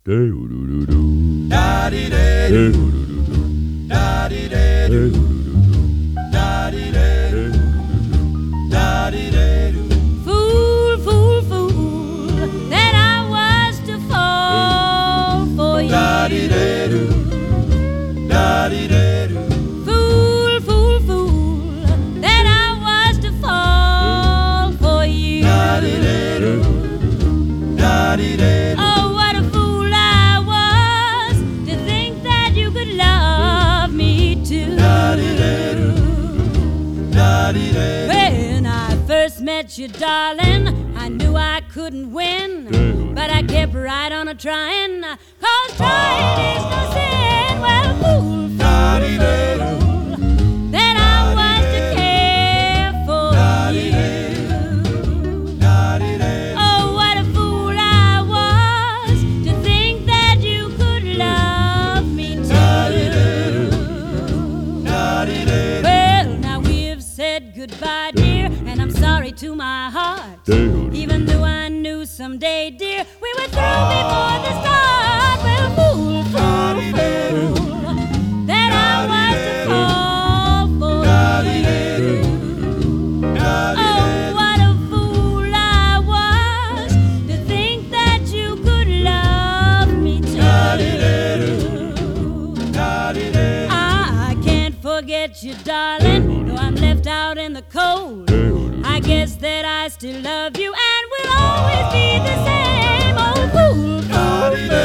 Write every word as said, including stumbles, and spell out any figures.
Da-dee-doo-doo-doo. Da-dee-doo-doo-doo. Da-dee-doo-doo. Da-dee-doo-doo. Da-dee-doo-doo. Fool, fool, fool, that I was to fall for you. Da-dee-doo. Da-dee-doo. Fool, fool, fool, that I was to fall for you. Da-dee-doo. Da-dee-doo. Oh, what a fool I was to think that you could love me too. Da-dee-doo. Da-dee-doo. When I first met you, darling, I knew I couldn't win, but I kept right on a trying, cause trying is no sin. Well, fool, fool, fool, that I was to care for you. Oh, what a fool I was to think that you could love me too. Well, now we've said goodbye, dear, and I'm sorry to my heart. Even though I knew someday, dear, we were through before the start. Well, fool, fool, fool, that I was to fall for you. Oh, what a fool I was to think that you could love me too. I can't forget you, darling, though I'm left out in the cold. I guess that I still love you and will always be the same. Oh, fool, fool, fool.